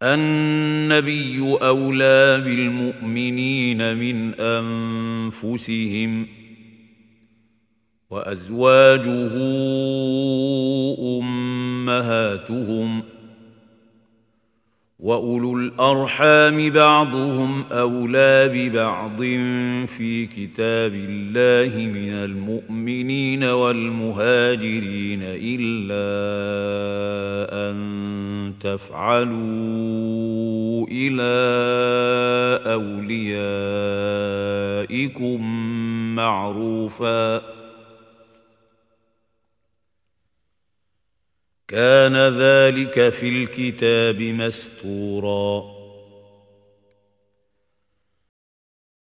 النبي أولى بالمؤمنين من أنفسهم وأزواجه أمهاتهم وأولو الأرحام بعضهم أولى ببعض في كتاب الله من المؤمنين والمهاجرين إلا أن تفعلوا إلى أوليائكم معروفا كان ذلك في الكتاب مستورا